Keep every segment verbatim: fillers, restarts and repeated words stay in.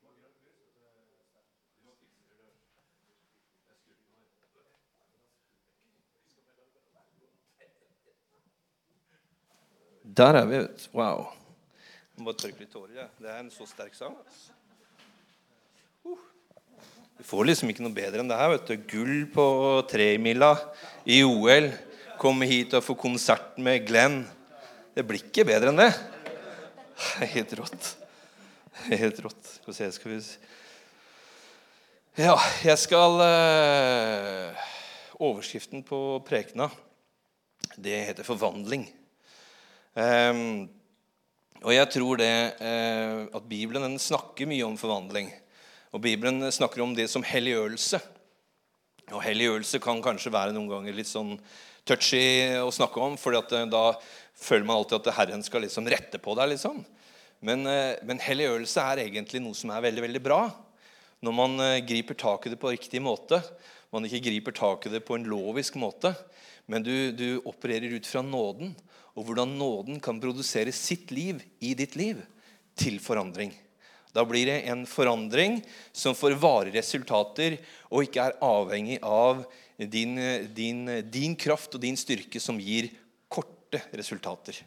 Der er vi, wow. Jeg må bare tørke litt tårer, ja. Det er en så sterk sang. Uh. Vi får liksom ikke noe bedre enn det her, vet du. Gull på tremila i O L. Komme hit og få konsert med Glenn. Det blir ikke bedre enn det. Helt rått. Helt rått. Skal vi se, skal vi se. Ja, jeg skal uh, overskriften på prekena. Det heter forvandling. Um, og jeg tror det uh, at Bibelen den snakker mye om forvandling. Og Bibelen snakker om det som helliggjørelse. Og helliggjørelse kan kanskje være noen ganger litt sånn touchy å snakke om, fordi at uh, da føler man alltid at Herren skal liksom rette på deg liksom. Men, uh, men helliggjørelse er egentlig noe som er veldig, veldig bra. Når man uh, griper tak i det på riktig måte, man ikke griper tak i det på en lovisk måte, men du, du opererer ut fra nåden, og hvordan nåden kan produsere sitt liv i ditt liv til forandring. Da blir det en forandring som får varige resultater, og ikke er avhengig av din, din, din kraft og din styrke som gir korte resultater.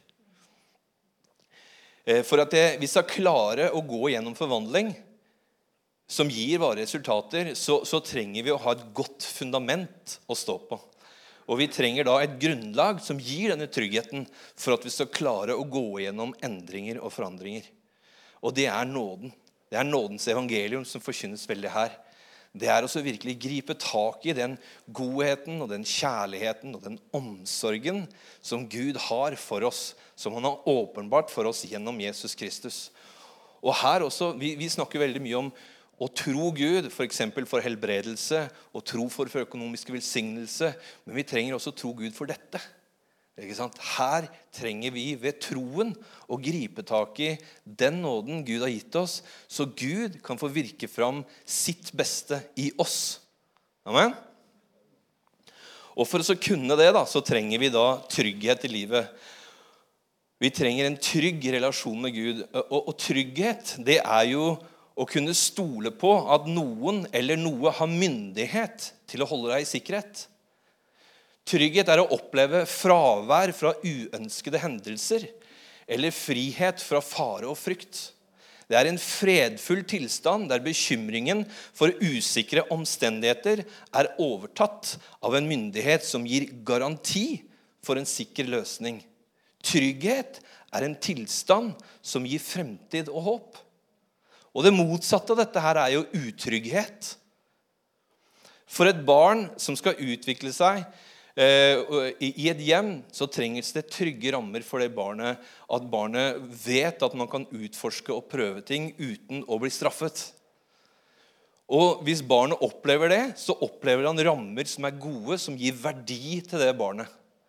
For at det, vi skal klare å gå gjennom forvandling som gir varige resultater, så, så trenger vi å ha et godt fundament å stå på. Og vi trenger da et grunnlag som gir denne tryggheten for at vi skal klare å gå gjennom endringer og forandringer. Og det er nåden. Det er nådens evangelium som forkynnes veldig her. Det er også virkelig gripe tak i den godheten og den kjærligheten og den omsorgen som Gud har for oss, som han har åpenbart for oss gjennom Jesus Kristus. Og her også, vi, vi snakker veldig mye om å tro Gud, for eksempel for helbredelse, og tro for, for økonomiske velsignelse, men vi trenger også tro Gud for dette. Ikke sant? Her trenger vi ved troen å gripe tak i den nåden Gud har gitt oss, så Gud kan få virke fram sitt beste i oss. Amen? Og for å kunne det da, så trenger vi da trygghet i livet. Vi trenger en trygg relasjon med Gud, og, og trygghet, det er jo å kunne stole på at noen eller noe har myndighet til å holde deg i sikkerhet. Trygghet er å oppleve fravær fra uønskede hendelser, eller frihet fra fare og frykt. Det er en fredfull tilstand der bekymringen for usikre omstendigheter er overtatt av en myndighet som gir garanti for en sikker løsning. Trygghet er en tilstand som gir fremtid og håp. Og det motsatte av dette her er jo utrygghet. For et barn som skal utvikle seg eh, i et hjem, så trenges det trygge rammer for det barnet, at barnet vet at man kan utforske og prøve ting uten å bli straffet. Og hvis barnet opplever det, så opplever han rammer som er gode, som gir verdi til det barnet.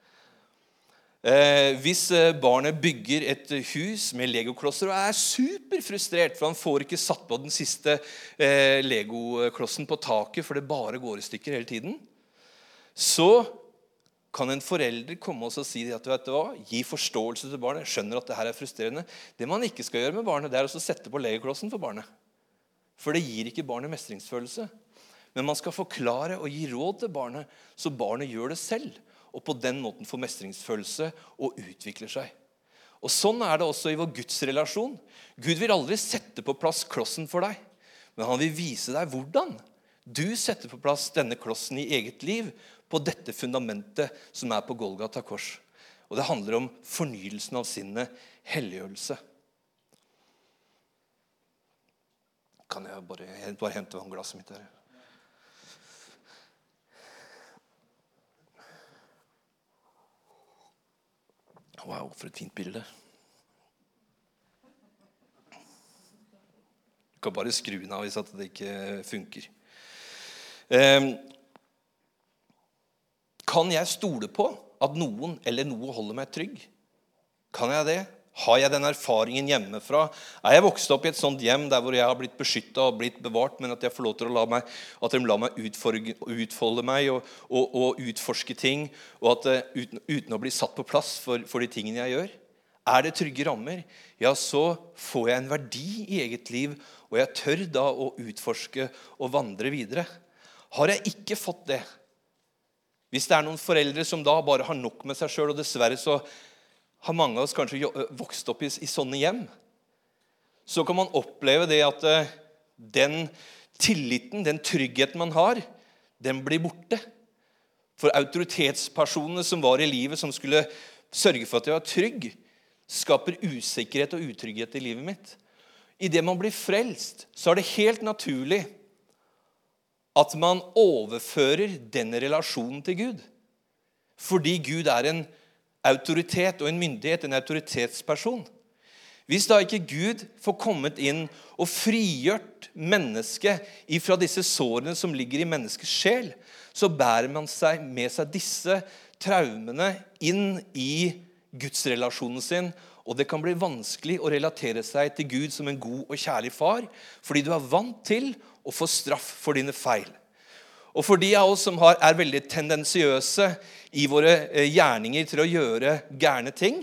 Eh, hvis barnet bygger et hus med legoklosser og er superfrustrert, for han får ikke satt på den siste eh, legoklossen på taket, for det bare går i stykker hele tiden, så kan en forelder komme og si at, vet du hva, gi forståelse til barnet, skjønner at det her er frustrerende. Det man ikke skal gjøre med barnet, det er å sette på legoklossen for barnet. For det gir ikke barnet mestringsfølelse. Men man skal forklare og gi råd til barnet, så barnet gjør det selv, og på den måten får mestringsfølelse og utvikler seg. Og sånn er det også i vår Guds relasjon. Gud vil aldri sette på plass klossen for deg, men han vil vise deg hvordan du setter på plass denne klossen i eget liv på dette fundamentet som er på Golgata kors. Og det handler om fornyelsen av sinnet, helliggjørelse. Kan jeg bare, jeg bare hente vannglasset mitt her? Wow, for et fint bilde. Du kan bare skru den av hvis at det ikke funker. Eh, kan jeg stole på at noen eller noe holder meg trygg? Kan jeg det? Har jeg den erfaringen hjemmefra? Er jeg vokst opp i et sånt hjem der hvor jeg har blitt beskyttet og blitt bevart, men at jeg får lov til å la meg, at de lar meg utfolde, utfolde meg og, og, og utforske ting, og at uten, uten å bli satt på plass for, for de tingene jeg gjør? Er det trygge rammer? Ja, så får jeg en verdi i eget liv, og jeg tør da å utforske og vandre videre. Har jeg ikke fått det, hvis det er noen foreldre som da bare har nok med seg selv, og dessverre så har mange av oss kanskje vokst opp i, i sånne hjem, så kan man oppleve det at den tilliten, den tryggheten man har, den blir borte. For autoritetspersonene som var i livet, som skulle sørge for at jeg var trygg, skaper usikkerhet og utrygghet i livet mitt. I det man blir frelst, så er det helt naturlig at man overfører denne relasjonen til Gud. Fordi Gud er en autoritet og en myndighet, en autoritetsperson. Hvis da ikke Gud får kommet inn og frigjort mennesket ifra disse sårene som ligger i menneskets sjel, så bærer man seg med seg disse traumene inn i Guds relasjonen sin, og det kan bli vanskelig å relatere seg til Gud som en god og kjærlig far, fordi du er vant til å få straff for dine feil. Og for de av oss som har, er veldig tendensiøse i våre gjerninger til å gjøre gærne ting,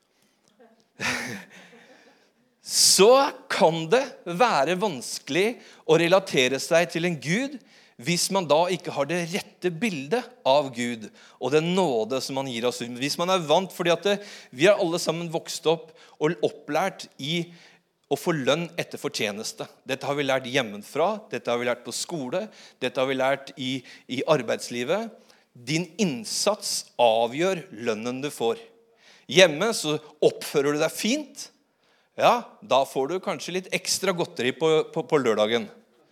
så kan det være vanskelig å relatere seg til en Gud hvis man da ikke har det rette bildet av Gud og den nåde som han gir oss. Hvis man er vant, fordi at det, vi har alle sammen vokst opp og opplært i å få lønn etter fortjeneste. Dette har vi lært hjemmefra, dette har vi lært på skole, dette har vi lært i, i arbeidslivet. Din innsats avgjør lønnen du får. Hjemme så oppfører du deg fint, ja, da får du kanskje litt ekstra godteri på, på, på lørdagen.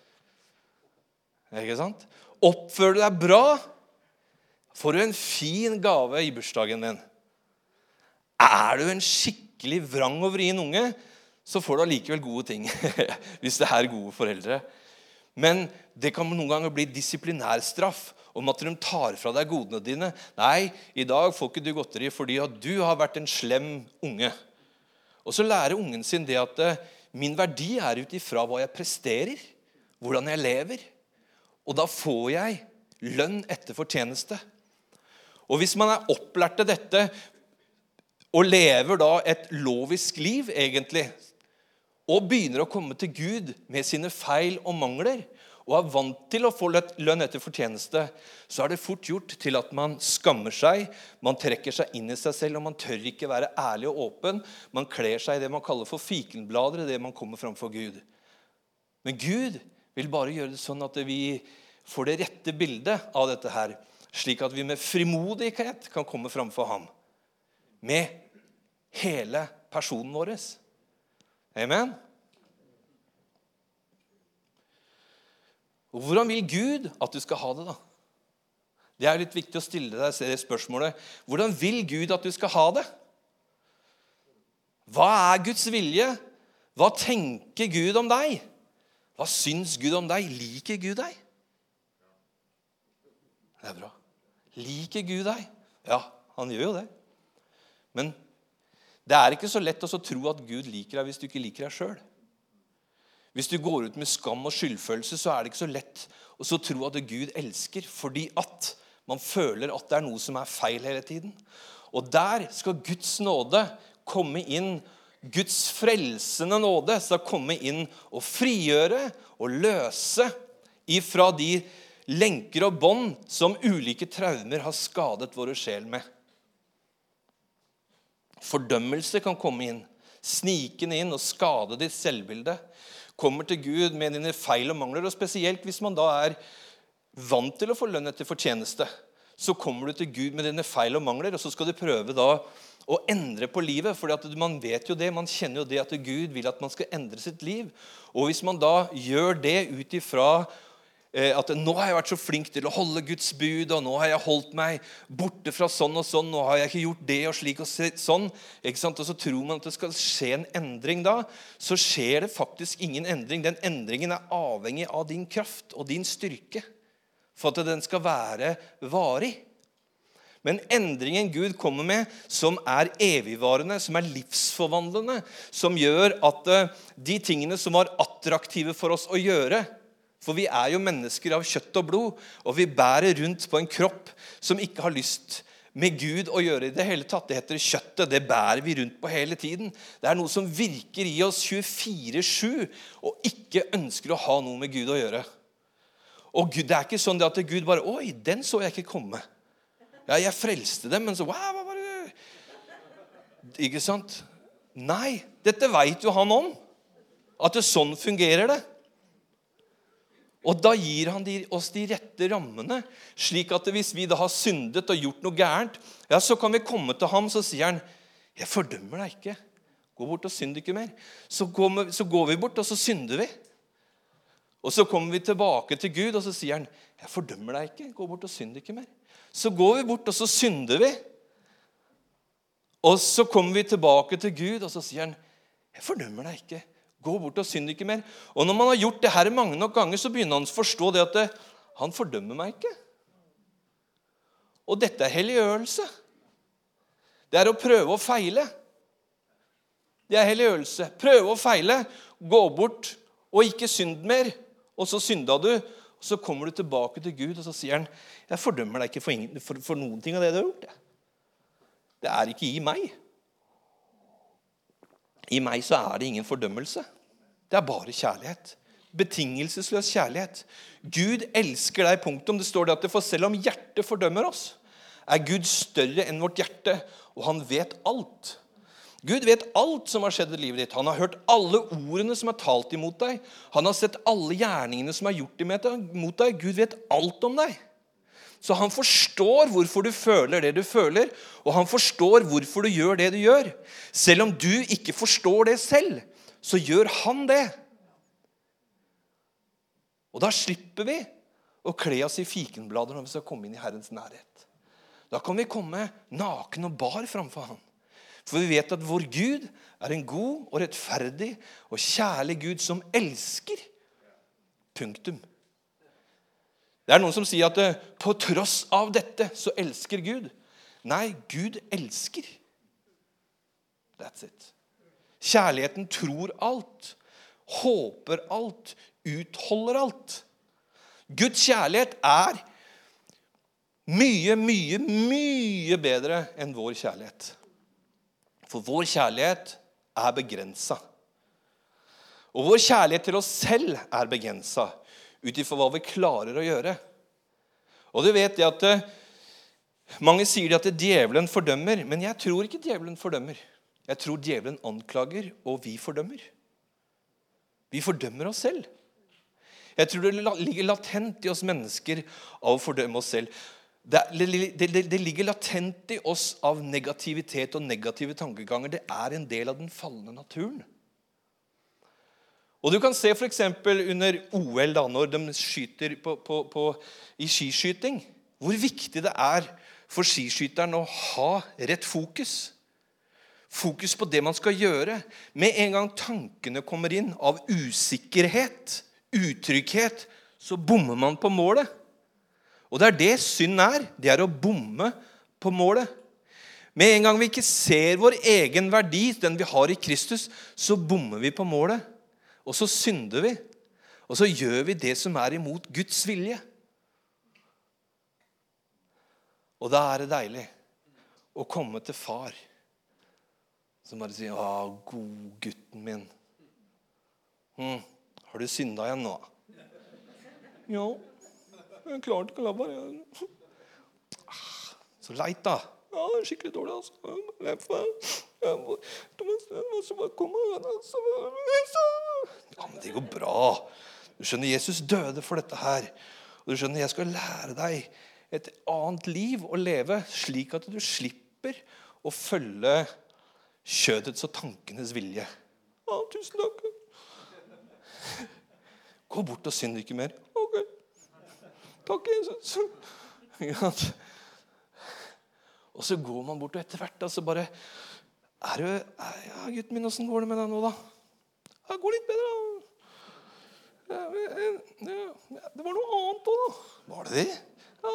Ikke sant? Oppfører du deg bra, får du en fin gave i bursdagen din. Er du en skikkelig vrang og vrien unge, så får du allikevel gode ting, hvis det er gode foreldre. Men det kan noen ganger bli disiplinærstraff om at de tar fra deg godene dine. Nei, i dag får ikke du godteri fordi at du har vært en slem unge. Og så lærer ungen sin det at min verdi er ut ifra hva jeg presterer, hvordan jeg lever. Og da får jeg lønn etter fortjeneste. Og hvis man er opplært til dette, og lever da et lovisk liv egentlig, og begynner å komme til Gud med sine feil og mangler, og er vant til å få lønn etter fortjeneste, så er det fort gjort til at man skammer seg, man trekker seg inn i seg selv, og man tør ikke være ærlig og åpen. Man kler seg i det man kaller for fikenblader, det man kommer fram for Gud. Men Gud vil bare gjøre det sånn at vi får det rette bildet av dette her, slik at vi med frimodighet kan komme fram for ham, med hele personen vår. Amen. Og hvordan vil Gud at du skal ha det da? Det er litt viktig å stille deg det spørsmålet. Hvordan vil Gud at du skal ha det? Hva er Guds vilje? Hva tenker Gud om deg? Hva syns Gud om deg? Liker Gud deg? Det er bra. Liker Gud deg? Ja, han gjør jo det. Men det er ikke så lett å tro at Gud liker deg hvis du ikke liker deg selv. Hvis du går ut med skam og skyldfølelse, så er det ikke så lett å tro at Gud elsker, fordi at man føler at det er noe som er feil hele tiden. Og der skal Guds nåde komme inn, Guds frelsende nåde skal komme inn og frigjøre og løse ifra de lenker og bånd som ulike traumer har skadet våre sjel med. Fordømmelse kan komme inn, snikende inn og skade ditt selvbilde. Kommer til Gud med dine feil og mangler, og spesielt hvis man da er vant til å få lønn etter fortjeneste, så kommer du til Gud med dine feil og mangler, og så skal du prøve da å endre på livet, for man vet jo det, man kjenner jo det at Gud vil at man skal endre sitt liv. Og hvis man da gjør det ut ifra at nå har jeg vært så flink til å holde Guds bud, og nå har jeg holdt meg borte fra sånn og sånn, nå har jeg ikke gjort det og slik og sånn, ikke sant? Og så tror man at det skal skje en endring da, så skjer det faktisk ingen endring. Den endringen er avhengig av din kraft og din styrke, for at den skal være varig. Men endringen Gud kommer med, som er evigvarende, som er livsforvandlende, som gjør at de tingene som var attraktive for oss å gjøre, for vi er jo mennesker av kjøtt og blod, og vi bærer rundt på en kropp som ikke har lyst med Gud å gjøre i det hele tatt. Det heter kjøttet, det bærer vi rundt på hele tiden. Det er noe som virker i oss tjuefire sju, og ikke ønsker å ha noe med Gud å gjøre. Og Gud, det er ikke sånn at Gud bare, oi, den så jeg ikke komme. Ja, jeg frelste dem, men så, wow, hva var det? Ikke sant? Nei, dette vet jo han om. At det sånn fungerer det. Og da gir han de, oss de rette rammene, slik at hvis vi da har syndet og gjort noe gærent, ja, så kan vi komme til ham, så sier han, jeg fordømmer deg ikke. Gå bort og synd ikke mer. Så går, så går vi bort, og så synder vi. Og så kommer vi tilbake til Gud, og så sier han, jeg fordømmer deg ikke. Gå bort og synd ikke mer. Så går vi bort, og så synder vi. Og så kommer vi tilbake til Gud, og så sier han, jeg fordømmer deg ikke. Gå bort og synd ikke mer. Og når man har gjort det her mange nok ganger, så begynner han å forstå det at det, han fordømmer meg ikke. Og dette er helliggjørelse. Det er å prøve å feile. Det er helliggjørelse. Prøve å feile, gå bort og ikke synd mer. Og så synda du, og så kommer du tilbake til Gud, og så sier han, jeg fordømmer deg ikke for, ingen, for, for noen ting av det du har gjort. Det er ikke i meg. I meg så er det ingen fordømmelse. Det er bare kjærlighet. Betingelsesløs kjærlighet. Gud elsker deg, punktum. Det står det at det for selv om hjertet fordømmer oss, er Gud større enn vårt hjerte, og han vet alt. Gud vet alt som har skjedd i livet ditt. Han har hørt alle ordene som er talt imot deg. Han har sett alle gjerningene som er gjort imot deg. Gud vet alt om deg. Så han forstår hvorfor du føler det du føler, og han forstår hvorfor du gjør det du gjør. Selv om du ikke forstår det selv, så gjør han det. Og da slipper vi å kle oss i fikenblader når vi skal komme inn i Herrens nærhet. Da kan vi komme naken og bar framfor han. For vi vet at vår Gud er en god og rettferdig og kjærlig Gud som elsker. Punktum. Det er noen som sier at på tross av dette så elsker Gud. Nei, Gud elsker. That's it. Kjærligheten tror alt, håper alt, utholder alt. Guds kjærlighet er mye, mye, mye bedre enn vår kjærlighet. For vår kjærlighet er begrenset. Og vår kjærlighet til oss selv er begrenset, utifra hva vi klarer å gjøre. Og du vet det at mange sier det at djevelen fordømmer, men jeg tror ikke djevelen fordømmer. Jeg tror djevelen anklager, og vi fordømmer. Vi fordømmer oss selv. Jeg tror det ligger latent i oss mennesker av å fordømme oss selv. Det, det, det, det ligger latent i oss av negativitet og negative tankeganger. Det er en del av den fallende naturen. Og du kan se for eksempel under O L da, når de skyter på, på, på, i skiskyting, hvor viktig det er for skiskyteren å ha rett fokus. Fokus på det man skal gjøre. Med en gang tankene kommer inn av usikkerhet, utrygghet, så bommer man på målet. Og det er det synd er. Det er å bomme på målet. Med en gang vi ikke ser vår egen verdi, den vi har i Kristus, så bommer vi på målet. Og så synder vi, og så gjør vi det som er imot Guds vilje. Og da er det deilig å komme til far, som bare sier, «Å, god gutten min, hm, har du syndet igjen nå?» «Ja, jeg klarte ikke å la bare.» «Så leit da.» «Ja, det er skikkelig dårlig, altså. Ja, men det går bra. Du skjønner, Jesus døde for dette her. Og du skjønner, jeg skal lære deg et annet liv å leve, slik at du slipper å følge kjødets og tankenes vilje. Ja, tusen takk. Gå bort og synd ikke mer. Ok. Takk, Jesus. Ja. Og så går man bort, og etter hvert, og så bare, er du, ja, gutten min, hvordan går det med deg nå da? Ja, det går litt bedre da. Ja, ja, det var noe annet da. Var det det? Ja,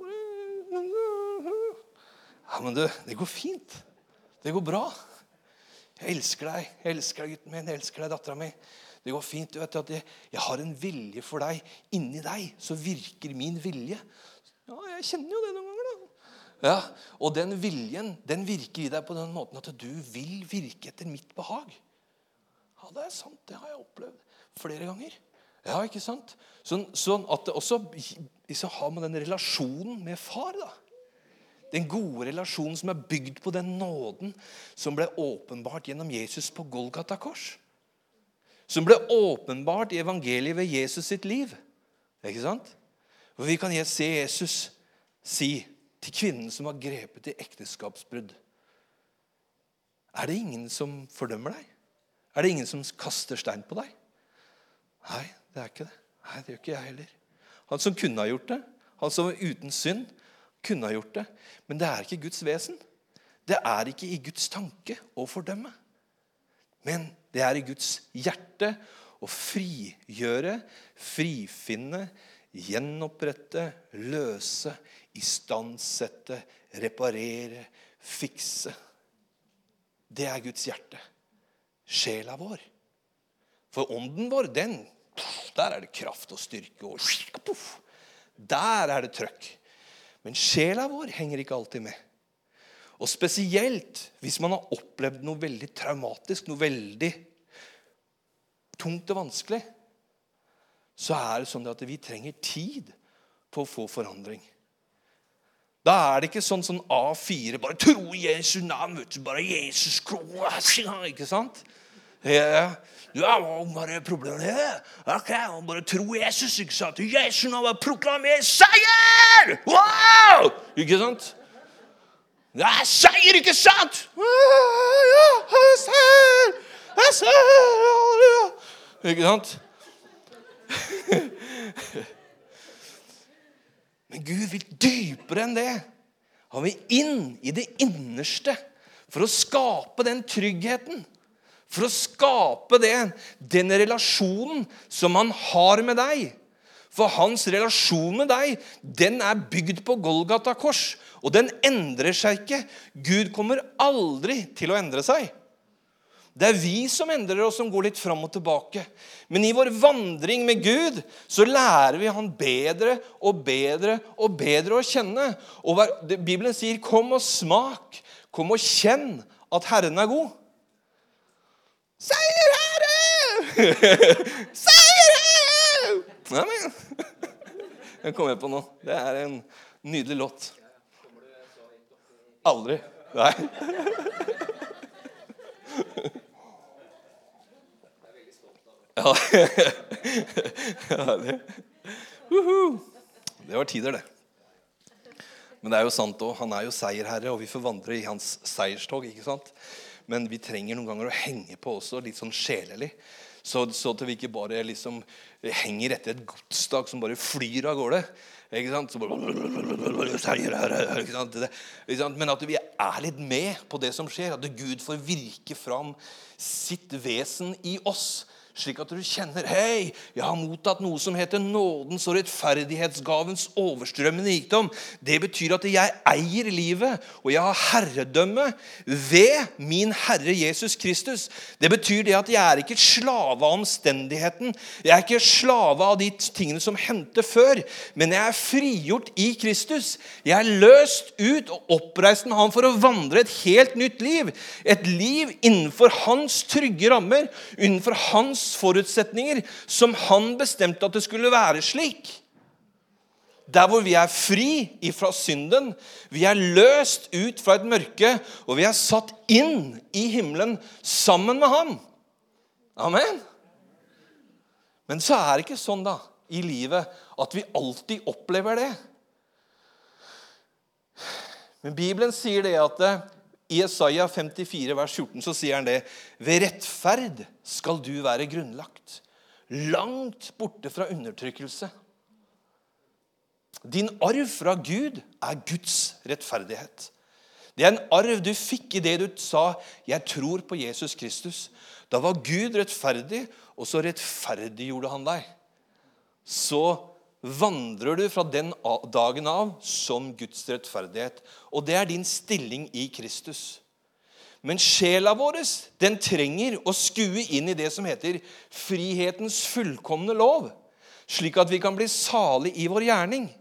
ja, men du, det går fint. Det går bra. Jeg elsker deg. Jeg elsker deg, gutten min. Jeg elsker deg, datteren min. Det går fint. Du vet at jeg, jeg har en vilje for deg. Inni deg så virker min vilje. Ja, jeg kjenner jo det noen ganger da. Ja, og den viljen, den virker i deg på den måten at du vil virke etter mitt behag. Ja, det er sant, det har jeg opplevd flere ganger. Ja, ikke sant? Sånn, sånn at det også så har man den relasjonen med far da. Den gode relasjonen som er bygd på den nåden som ble åpenbart gjennom Jesus på Golgata kors. Som ble åpenbart i evangeliet ved Jesus sitt liv. Ikke sant? Og vi kan se Jesus si til kvinnen som har grepet i ekteskapsbrudd. Er det ingen som fordømmer deg? Er det ingen som kaster stein på deg? Nei, det er ikke det. Nei, det gjør ikke jeg heller. Han som kunne ha gjort det, han som var uten synd, kunne ha gjort det. Men det er ikke Guds vesen. Det er ikke i Guds tanke å fordømme. Men det er i Guds hjerte å frigjøre, frifinne, gjenopprette, løse, istandsette, reparere, fikse. Det er Guds hjerte. Sjela vår. For ånden vår, den, der er det kraft og styrke. Og der er det trøkk. Men sjela vår henger ikke alltid med. Og spesielt hvis man har opplevd noe veldig traumatisk, noe veldig tungt og vanskelig, så er det sånn at vi trenger tid på å få forandring. Da er det ikke sånn sånn A fire, bare tro i Jesu navn, bare Jesus, ikke sant? Ja, ja, bare problemet. Ok, bare tro Jesus, ikke sant? Jesu navn er proklamert seier! Wow! Ikke sant? Det er seier, ikke sant? Ja, jeg ser, jeg ser, ikke sant? Men Gud vil dypere enn det. Han vil inn i det innerste for å skape den tryggheten. For å skape det, den relasjonen som han har med deg. For hans relasjon med deg, den er bygd på Golgata kors. Og den endrer seg ikke. Gud kommer aldri til å endre seg. Det er vi som endrer oss, som går litt fram og tilbake. Men i vår vandring med Gud, så lærer vi han bedre og bedre og bedre å kjenne. Og Bibelen sier, kom og smak, kom og kjenn at Herren er god. Seier Herre! Seier Herre! Ja, men. Den kommer jeg på nå. Det er en nydelig låt. Aldri. Nei. Ja. Ja, det. Uh-huh. Det var tider det. Men det er jo sant også. Han er jo seierherre, og vi får vandre i hans seierstog, ikke sant? Men vi trenger noen ganger å henge på også, litt sånn sjelelig. Så, så at vi ikke bare liksom henger etter et godsdag som bare flyr av gårde. Ikke sant? Så bare, seierherre, ikke sant? Det, ikke sant? Men at vi er litt med på det som skjer. At Gud får virke fram sitt vesen i oss. Slik at du kjenner, hei, jeg har mottatt noe som heter nådens og rettferdighetsgavens overstrømmende rikdom. Det betyr at jeg eier livet, og jeg har herredømme ved min Herre Jesus Kristus. Det betyr det at jeg er ikke slave av omstendigheten. Jeg er ikke slave av de tingene som hendte før, men jeg er frigjort i Kristus. Jeg er løst ut og oppreist med ham for å vandre et helt nytt liv. Et liv innenfor hans trygge rammer, innenfor hans forutsetninger, som han bestemte at det skulle være slik. Der hvor vi er fri ifra synden, vi er løst ut fra et mørke, og vi er satt inn i himmelen sammen med han. Amen. Men så er det ikke sånn da, i livet, at vi alltid opplever det. Men Bibelen sier det at i Jesaja femtifire, vers fjorten, så sier han det, ved rettferd skal du være grunnlagt, langt borte fra undertrykkelse. Din arv fra Gud er Guds rettferdighet. Det er en arv du fikk i det du sa, jeg tror på Jesus Kristus. Da var Gud rettferdig, og så rettferdiggjorde han deg. Så vandrer du fra den dagen av som Guds rettferdighet. Og det er din stilling i Kristus. Men sjela vår, den trenger å skue inn i det som heter frihetens fullkomne lov, slik at vi kan bli salig i vår gjerning.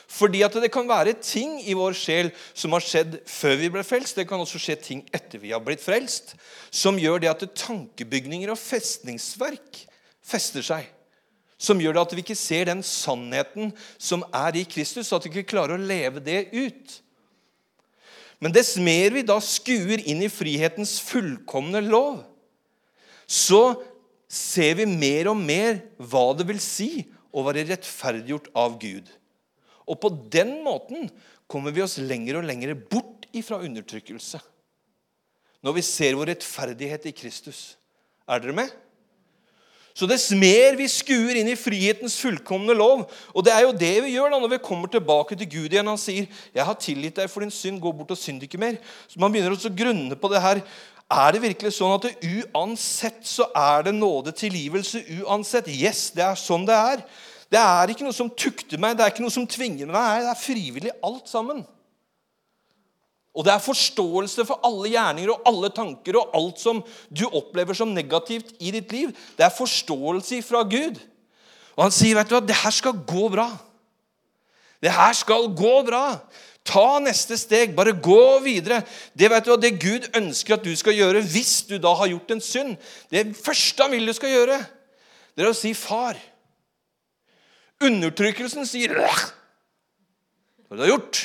Fordi at det kan være ting i vår sjel som har skjedd før vi ble frelst. Det kan også skje ting etter vi har blitt frelst, som gjør det at det tankebygninger og festningsverk fester seg. Som gjør det at vi ikke ser den sannheten som er i Kristus, at vi ikke klarer å leve det ut. Men dess mer vi da skuer inn i frihetens fullkomne lov, så ser vi mer og mer hva det vil si å være rettferdiggjort av Gud. Og på den måten kommer vi oss lenger og lenger bort ifra undertrykkelse. Når vi ser vår rettferdighet i Kristus. Er dere med? Så dess mer vi skuer inn i frihetens fullkomne lov, og det er jo det vi gjør da når vi kommer tilbake til Gud igjen. Han sier, jeg har tilgitt deg for din synd, gå bort og synd ikke mer. Så man begynner også å grunne på det her. Er det virkelig sånn at det uansett så er det nåde tilgivelse uansett? Yes, det er sånn det er. Det er ikke noe som tukter meg, det er ikke noe som tvinger meg. Nei, det er frivillig alt sammen. Og det er forståelse for alle gjerninger og alle tanker og alt som du opplever som negativt i ditt liv. Det er forståelse fra Gud. Og han sier, vet du hva, det her skal gå bra. Det her skal gå bra. Ta neste steg, bare gå videre. Det vet du hva, det Gud ønsker at du skal gjøre hvis du da har gjort en synd. Det første han vil du skal gjøre, det er å si far. Undertrykkelsen sier, hva har du gjort?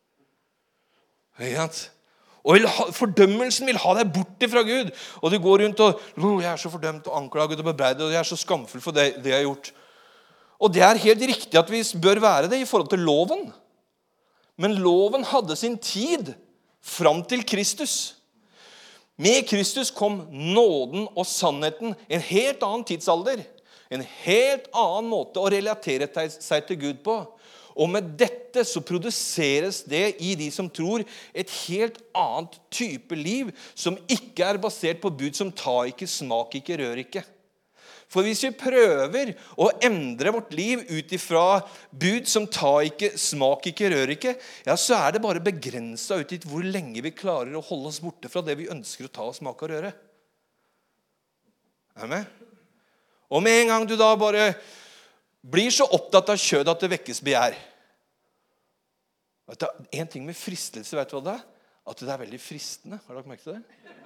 Og fordømmelsen vil ha deg borte fra Gud. Og du går rundt og jeg er så fordømt og anklaget og bebreidet, og jeg er så skamfull for det, det jeg har gjort. Og det er helt riktig at vi bør være det i forhold til loven. Men loven hadde sin tid fram til Kristus. Med Kristus kom nåden og sannheten, en helt annen tidsalder. En helt annen måte å relatere seg til Gud på. Og med dette så produseres det i de som tror et helt annet type liv som ikke er basert på bud som ta ikke, smak ikke, rør ikke. For hvis vi prøver å endre vårt liv ut ifra bud som ta ikke, smak ikke, rør ikke, ja, så er det bare begrenset ut i hvor lenge vi klarer å holde oss borte fra det vi ønsker å ta og smake og røre. Er du med? Og med en gang du da bare blir så opptatt av kjød at det vekkes begjær. En ting med fristelse, vet du hva det er? At det er veldig fristende. Har dere merket det?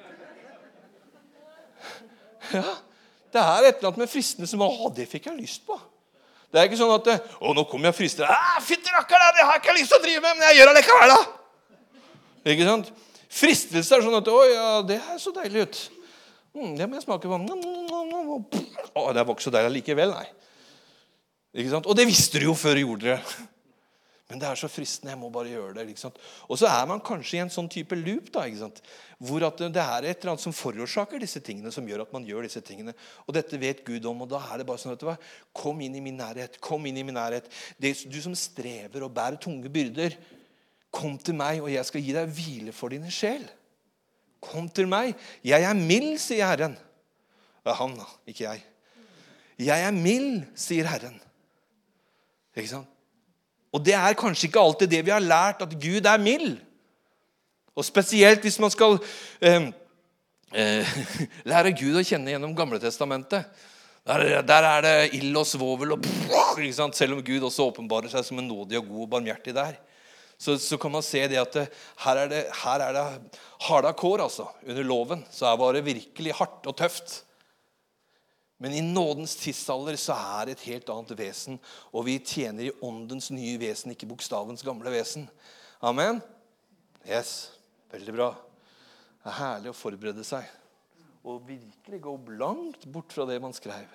Ja, det er et eller annet med fristende som, å, det fikk jeg lyst på. Det er ikke sånn at, å, nå kommer jeg frister. Ah, fytti rakker da, det har jeg ikke lyst til å drive med, men jeg gjør det likevel da. Ikke sant? Fristelse er sånn at, å ja, det er så deilig ut. Mm, det må jeg smake på. Å, det var ikke så deilig likevel, nei. Ikke sant? Og det visste du jo før du gjorde det. Men det er så fristende, jeg må bare gjøre det. Ikke sant? Og så er man kanskje i en sånn type loop, da, ikke sant? Hvor at det er et eller annet som forårsaker disse tingene, som gjør at man gjør disse tingene. Og dette vet Gud om, og da er det bare sånn, vet du hva? Kom inn i min nærhet, kom inn i min nærhet. Det, du som strever og bærer tunge byrder, kom til meg, og jeg skal gi deg hvile for dine sjel. Kom til meg. Jeg er mild, sier Herren. Det er han da, ikke jeg. Jeg er mild, sier Herren. Ikke sant? Og det er kanskje ikke alltid det vi har lært, at Gud er mild. Og spesielt hvis man skal eh, eh, lære Gud å kjenne gjennom Gamle Testamentet. Der, der er det ild og svovel, og, ikke sant? Selv om Gud også åpenbarer seg som en nådig og god og barmhjertig der. Så, så kan man se det at det, her er det, her er det harda kår, altså. Under loven så er det bare virkelig hardt og tøft. Men i nådens tidsalder så er det et helt annet vesen, og vi tjener i åndens nye vesen, ikke bokstavens gamle vesen. Amen? Yes, veldig bra. Det er herlig å forberede seg, og virkelig gå langt bort fra det man skrev.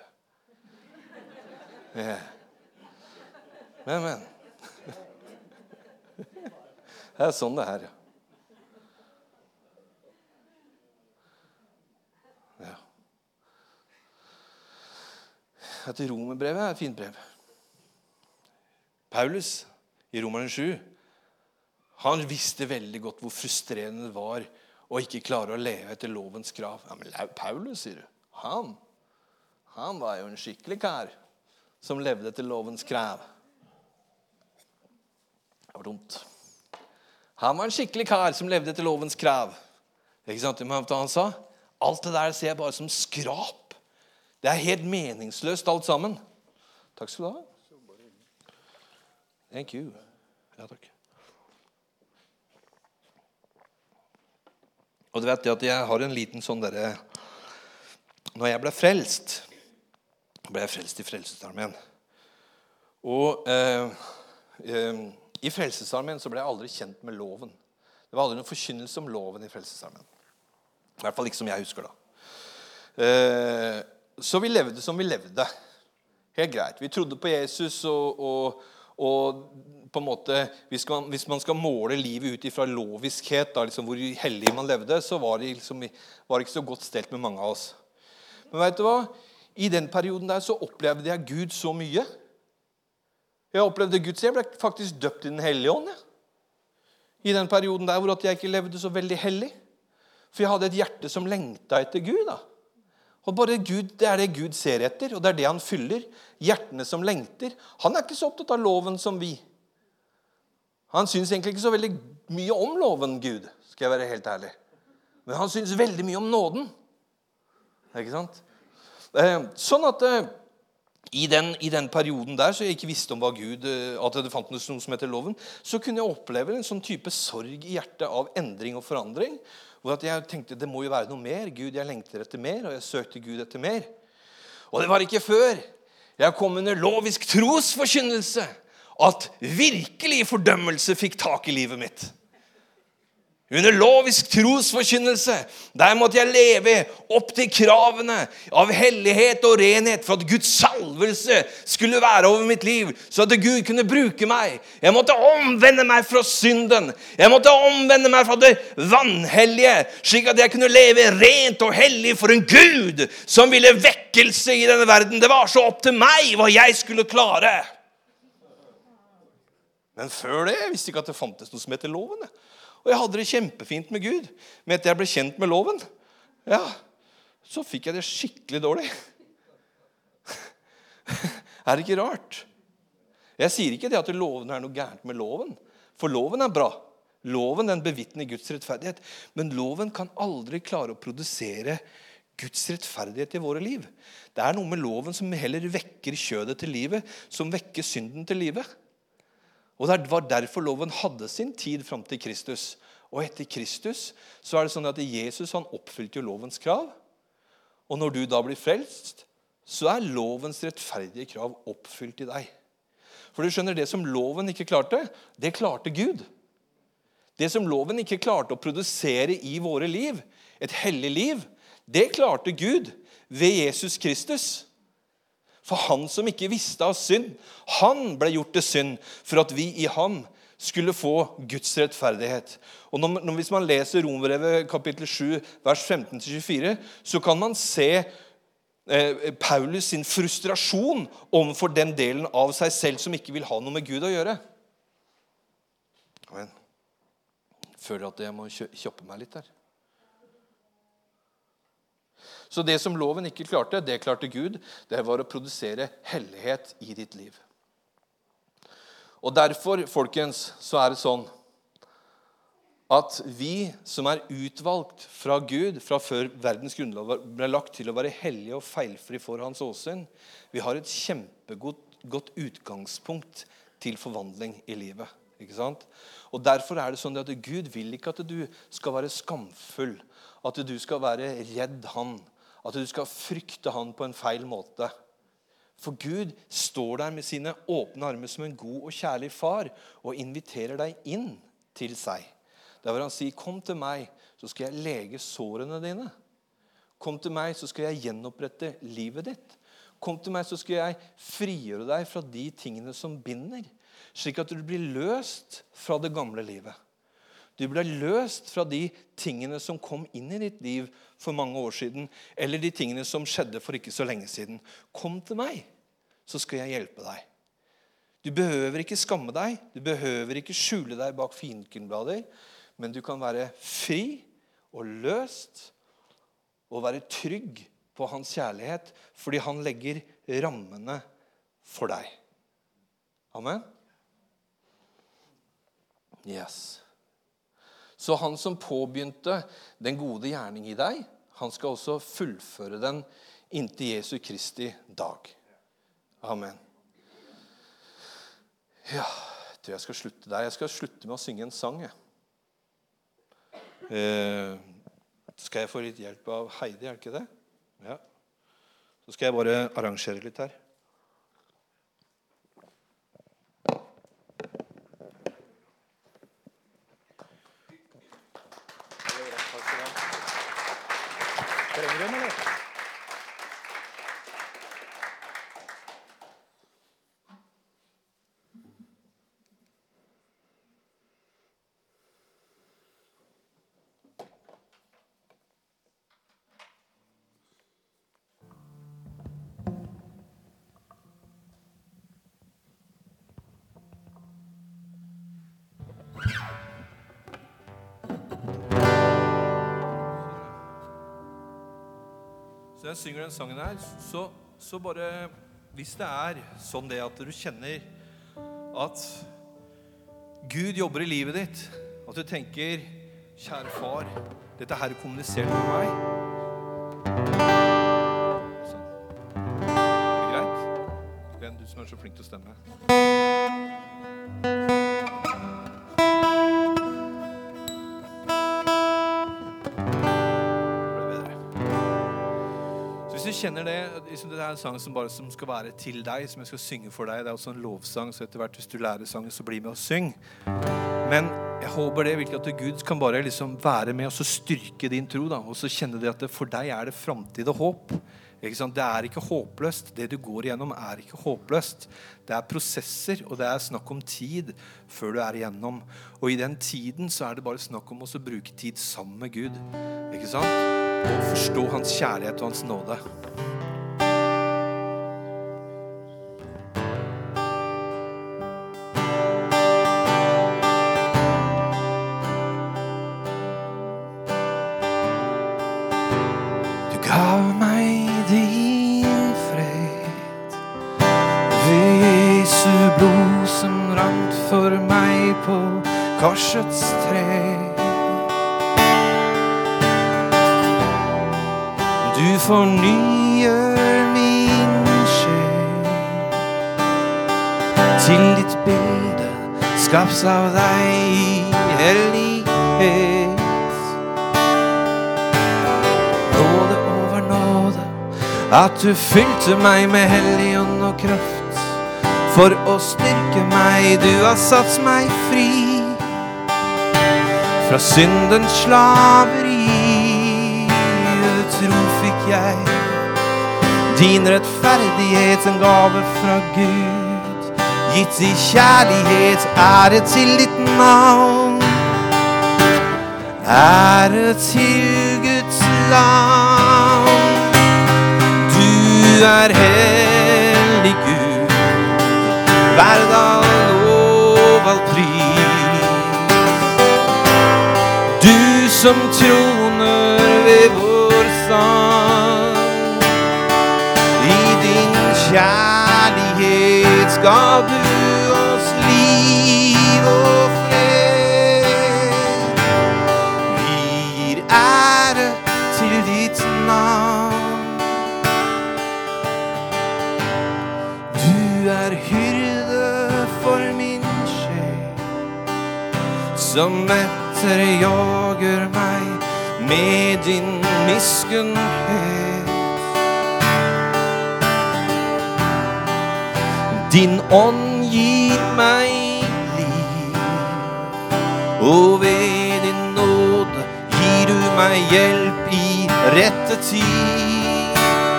Yeah. Men, men. Det er sånn det er, ja. Ja. At Romerbrevet er et fint brev. Paulus i Romerne sju, han visste veldig godt hvor frustrerende det var å ikke klare å leve etter lovens krav. Ja, men Paulus, sier du, han, han var jo en skikkelig kar som levde etter lovens krav. Det var dumt. Han var en skikkelig kar som levde etter lovens krav. Ikke sant? Men hva han sa? Alt det der ser jeg bare som skrap. Det er helt meningsløst alt sammen. Takk skal du ha. Thank you. Ja, takk. Og du vet at jeg har en liten sånn derre... Når jeg ble frelst, ble jeg frelst i Frelsesarmeen. Og eh, eh, i Frelsesarmeen så ble jeg aldri kjent med loven. Det var aldri noen forkynnelse om loven i Frelsesarmeen. I hvert fall ikke som jeg husker da. Eh, så vi levde som vi levde. Helt greit. Vi trodde på Jesus, og, og, og på en måte, hvis man, hvis man skal måle livet ut ifra loviskhet, da, liksom, hvor hellig man levde, så var det, liksom, var det ikke så godt stelt med mange av oss. Men vet du hva? I den perioden der så opplevde jeg Gud så mye. Jeg opplevde Gud, så jeg ble faktisk døpt i den hellige ånd. Ja. I den perioden der hvor jeg ikke levde så veldig hellig. For jeg hadde et hjerte som lengta etter Gud. Da. Og bare Gud, det er det Gud ser etter, og det er det han fyller. Hjertene som lengter. Han er ikke så opptatt av loven som vi. Han synes egentlig ikke så veldig mye om loven, Gud, skal jeg være helt ærlig. Men han synes veldig mye om nåden. Ikke sant? Sånn at i den, i den perioden der, så jeg ikke visste om hva Gud, at det fantes noe som heter loven, så kunne jeg oppleve en sånn type sorg i hjertet av endring og forandring, hvor at jeg tenkte, det må jo være noe mer. Gud, jeg lengter etter mer, og jeg søkte Gud etter mer. Og det var ikke før jeg kom under lovisk trosforkynnelse at virkelig fordømmelse fikk tak i livet mitt. Under lovisk trosforkynnelse, der måtte jeg leve opp til kravene av hellighet og renhet for at Guds salvelse skulle være over mitt liv, så at Gud kunne bruke meg. Jeg måtte omvende meg fra synden. Jeg måtte omvende meg fra det vanhellige, slik at jeg kunne leve rent og hellig for en Gud som ville vekkelse i denne verden. Det var så opp til meg hva jeg skulle klare. Men før det, jeg visste ikke at det fantes noe som heter loven. Og jeg hadde det kjempefint med Gud. Men etter jeg ble kjent med loven, ja, så fikk jeg det skikkelig dårlig. Er det ikke rart? Jeg sier ikke det at loven er noe gærent med loven. For loven er bra. Loven, den bevitner Guds rettferdighet. Men loven kan aldri klare å produsere Guds rettferdighet i våre liv. Det er noe med loven som heller vekker kjødet til livet, som vekker synden til livet. Og det var derfor loven hadde sin tid frem til Kristus. Og etter Kristus så er det sånn at Jesus han oppfylte jo lovens krav. Og når du da blir frelst, så er lovens rettferdige krav oppfylt i deg. For du skjønner, det som loven ikke klarte, det klarte Gud. Det som loven ikke klarte å produsere i våre liv, et hellig liv, det klarte Gud ved Jesus Kristus. For han som ikke visste av synd, han ble gjort til synd for at vi i ham skulle få Guds rettferdighet. Og når, når, hvis man leser Romerbrevet kapittel sju, vers femten til tjuefire, så kan man se eh, Paulus sin frustrasjon overfor den delen av seg selv som ikke vil ha noe med Gud å gjøre. Men, jeg føler at jeg må kjøpe meg litt her. Så det som loven ikke klarte, det klarte Gud. Det var å produsere hellighet i ditt liv. Og derfor, folkens, så er det sånn at vi som er utvalgt fra Gud, fra før verdens grunnlag ble lagt til å være hellige og feilfri for hans åsyn, vi har et kjempegodt godt utgangspunkt til forvandling i livet. Ikke sant? Og derfor er det sånn at Gud vil ikke at du skal være skamfull, at du skal være redd han, at du skal frykte han på en feil måte. For Gud står der med sine åpne armer som en god og kjærlig far og inviterer deg inn til seg. Der hvor han sier, kom til meg, så skal jeg lege sårene dine. Kom til meg, så skal jeg gjenopprette livet ditt. Kom til meg, så skal jeg frigjøre deg fra de tingene som binder, slik at du blir løst fra det gamle livet. Du ble løst fra de tingene som kom inn i ditt liv for mange år siden, eller de tingene som skjedde for ikke så lenge siden. Kom til meg, så skal jeg hjelpe deg. Du behøver ikke skamme deg, du behøver ikke skjule deg bak fikenblader, men du kan være fri og løst og være trygg på hans kjærlighet, fordi han legger rammene for deg. Amen? Yes. Så han som påbegynte den gode gjerning i deg, han skal også fullføre den inntil Jesu Kristi dag. Amen. Ja, du, jeg skal slutte der. Jeg skal slutte med å synge en sang. Jeg. Eh, skal jeg få litt hjelp av Heidi, er det ikke det? Ja. Så skal jeg bare arrangere litt her. Trenger du den, eller? Så jeg synger den sangen her, så, så bare, hvis det er sånn det at du kjenner at Gud jobber i livet ditt, at du tenker, kjære far, dette her er kommunisert med meg. Sånn. Er det greit? Glenn, du som er så flink til å stemme. Hvis du kjenner det, liksom det er en sang som bare som skal være til deg, som jeg skal synge for deg. Det er også en lovsang, så etter hvert hvis du lærer sangen, så bli med og syng. Men jeg håper det virkelig at Gud kan bare liksom være med og så styrke din tro, da, og så kjenne det at det, for deg er det fremtid og håp. Ikke sant? Det er ikke håpløst. Det du går igjennom er ikke håpløst. Det er prosesser, og det er snakk om tid før du er igjennom. Og i den tiden så er det bare snakk om å bruke tid sammen med Gud. Ikke sant? Og forstå hans kjærlighet og hans nåde. Du gav meg din fred ved Jesu blod som rant for meg på korsets tre. Du fornyer min sjel til ditt bilde skaps av deg i hellighet. Nåde over nåde, at du fylte meg med hellig ånd og kraft. For å styrke meg, du har satt meg fri fra syndens slaveri. Tro fikk jeg din rettferdighet, en gave fra Gud, gitt i kjærlighet, ære til ditt navn, ære til Guds land. Du er hellig Gud, verd all lov, all pris. Du som troner ved vår i din kjærlighet gav du oss liv og fred. Vi gir ære til ditt navn. Du er hyrde for min sjel, som etter jager meg med din miskunnhet. Din ånd gir meg liv, og ved din nåde gir du meg hjelp i rette tid.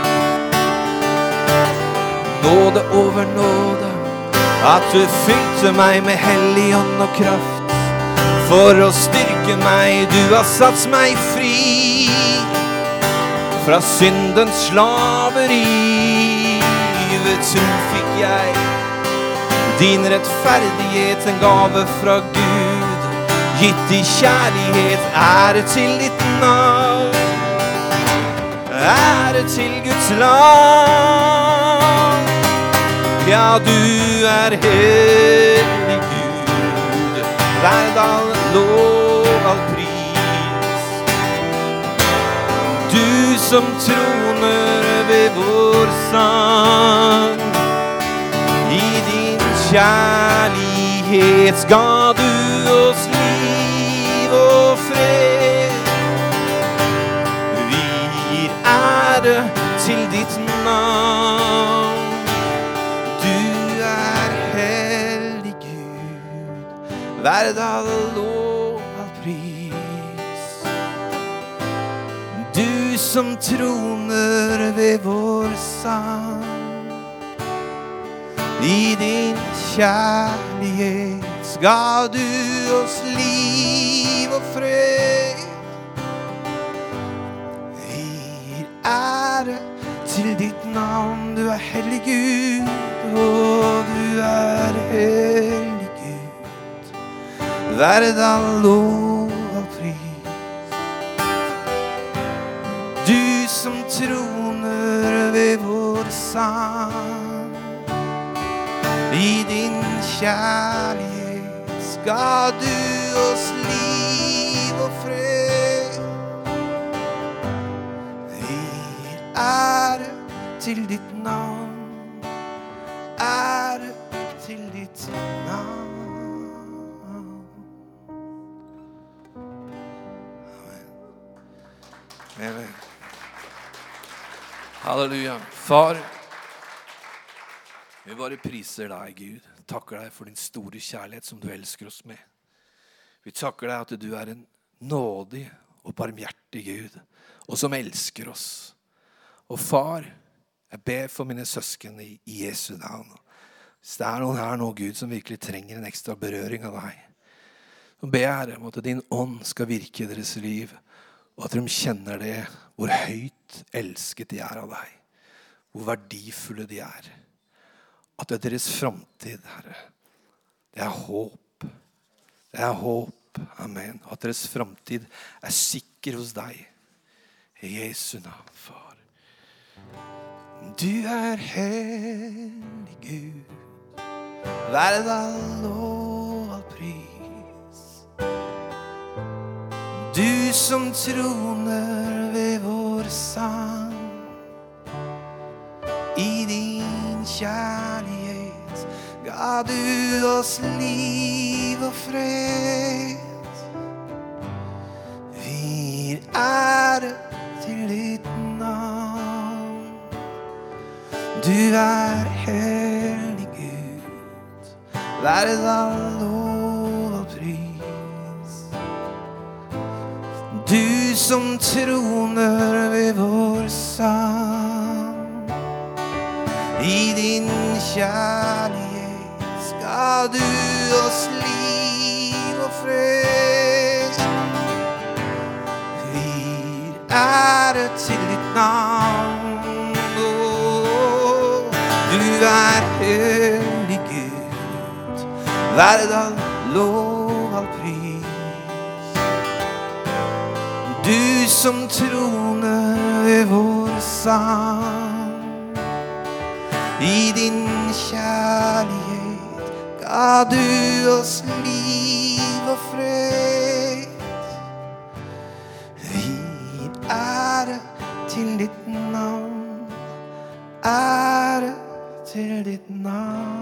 Nåde over nåde, at du fylte meg med hellig ånd og kraft. For å styrke meg, du har satt meg fri fra syndens slaveri. Ved tro fikk jeg din rettferdighet, en gave fra Gud, gitt i kjærlighet, ære til ditt navn, ære til Guds land. Ja, du er hellig Gud, verd all lov, all pris. Du som troner ved vår sang, i din kjærlighet kjærlighet ga du oss liv og fred. Vi gir ære til ditt navn. Du er hellig Gud, verd all lov, all pris. Du som troner ved vår sang. I din kjærlighet ga du oss liv og fred. Vi gir ære til ditt navn. Du er hellig Gud, og du er hellig Gud, verd all lov og pris. Du som troner ved vår sang. I din kjærlighet ga du oss liv og fred. Vi gir ære til ditt navn, ære til ditt navn. Amen. Amen. Halleluja. Far, vi bare priser deg, Gud. Takker deg for din store kjærlighet som du elsker oss med. Vi takker deg at du er en nådig og barmhjertig Gud, og som elsker oss. Og far, jeg ber for mine søsken i Jesu navn. Hvis det er noen her nå, Gud, som virkelig trenger en ekstra berøring av deg, så ber jeg Herre om at din ånd skal virke i deres liv, og at de kjenner det, hvor høyt elsket de er av deg, hvor verdifulle de er. At det er deres fremtid, Herre. Det er håp. Det er håp. Amen. At deres fremtid er sikker hos deg. I Jesu navn, far. Du er hellig Gud, verd all lov, all pris. Du som troner ved vår sang. I din kjærlighet ga du oss liv og fred. Vi gir ære til ditt navn. Du er hellig Gud, verd all lov og pris. Du som troner ved vår sang. I din kjærlighet ga du oss liv og fred. Vi gir ære til ditt navn. Oh, du er hellig Gud, verd all lov, all pris. Du som troner ved vår sang. I din kjærlighet ga du oss liv og fred. Vi gir ære til ditt navn, ære til ditt navn.